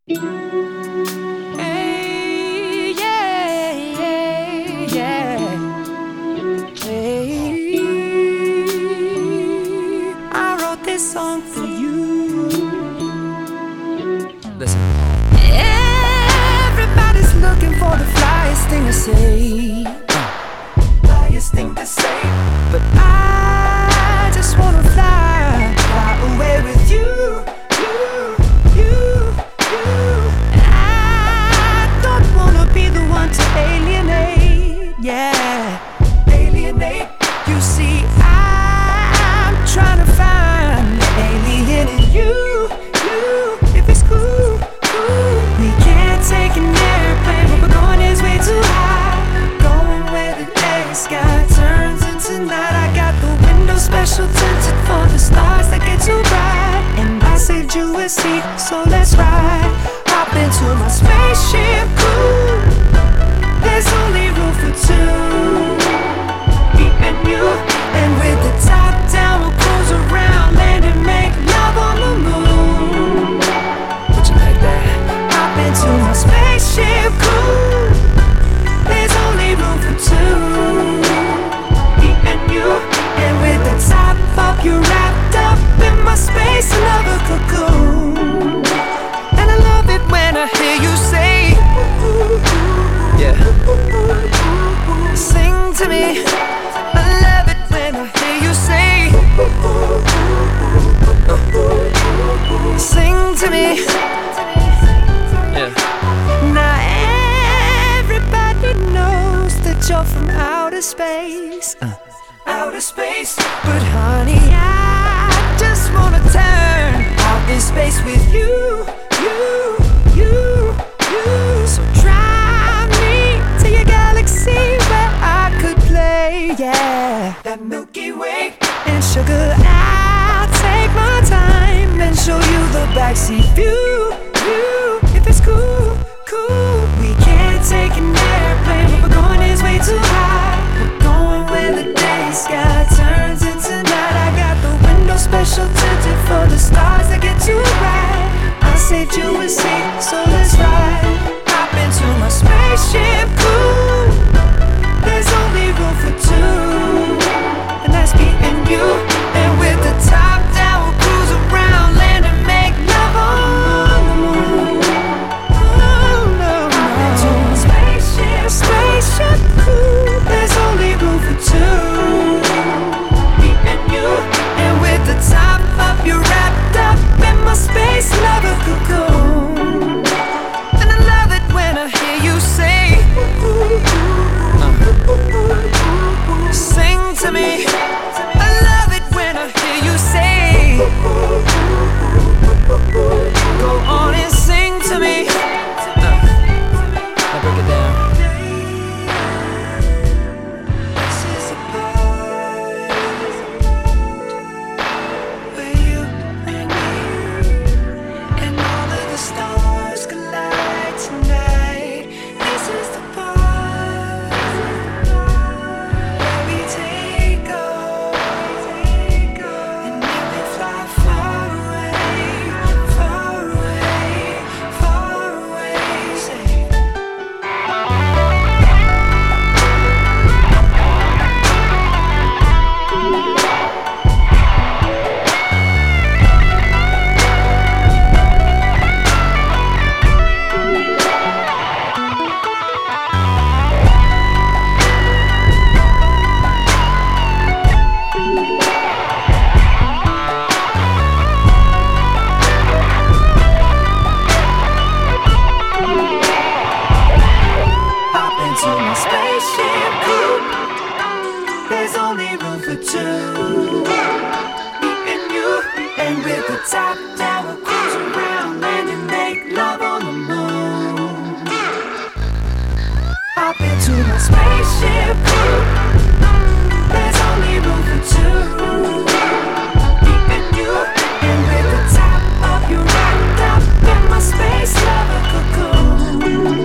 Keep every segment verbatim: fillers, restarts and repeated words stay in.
Hey, yeah, yeah, yeah. Hey, I wrote this song for you. Listen. Everybody's looking for the flyest thing to say. Flyest thing to say. But I just wanna fly, fly away with you. Yeah, alienate. You see, I'm trying to find the alien in you, you. If it's cool, cool. We can't take an airplane, but we're going is way too high. Going where the day sky turns into night. I got the window special tinted for the stars that get too bright. And I saved you a seat, so let's ride. Hop into my spaceship, cool. There's only room for two, me and you. And with the top down, we'll cruise around, land and make love on the moon. Would you like that? Hop into my spaceship, cool. There's only room for two, me and you. And with the top up, you're wrapped up in my space lover cocoon. And I love it when I hear you say, yeah. Sing to me. I love it when I hear you say, uh. Sing to me. Yeah. Now everybody knows that you're from outer space, uh. outer space. But honey, I just wanna turn out in space with you, you, you, you. So drive me to your galaxy where I could play, yeah, that Milky Way. And sugar, I'll take my time and show you the backseat view, view. If it's cool, cool. We can't take an airplane, but we're going is way too high. We're going where the day sky turns into night. I got the window special tinted for the stars that get too bright. I saved you a seat, so let's ride. Hop into my spaceship, cool. There's only room for two, and that's me and you. And with the top down, we'll cruise around, land and make love on the moon. Oh no, hop into my spaceship, spaceship, cool. There's only room for two, me and you. And with the top up, you're wrapped up in my space lover cocoon. And I love it when I hear you say, uh, sing to me. I love it when I hear you say, go on and sing to me. uh, Now break it down. This is a part where you and me and all of the stars collide tonight. This is the part where we take off, and then we fly far away, far away, far away. Say, hop into my spaceship, cool. There's only room for two, me and you. And with the top down, we'll cruise around, land and make love on the moon. Hop into my spaceship, cool. There's only room for two, me and you. And with the top up, you're wrapped up in my space lover cocoon.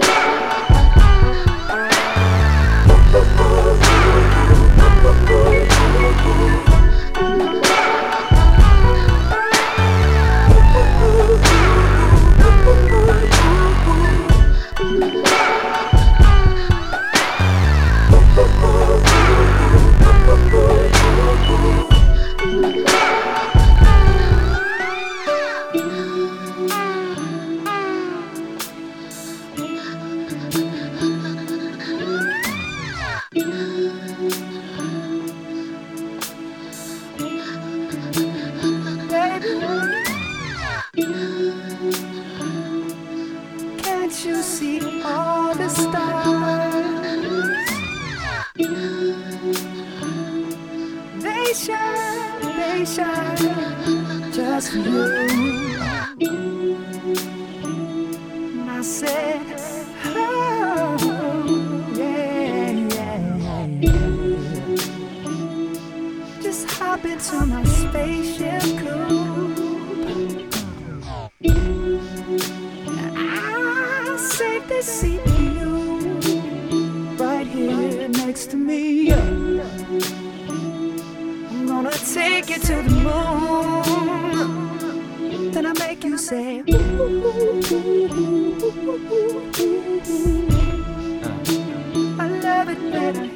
Ooh. station, just for you. And I said, oh, yeah, yeah, yeah. Just hop into my spaceship coupe. I'll save this seat for you, right here next to me. I'm gonna take you to the moon, then I make you say, ooh, I love it better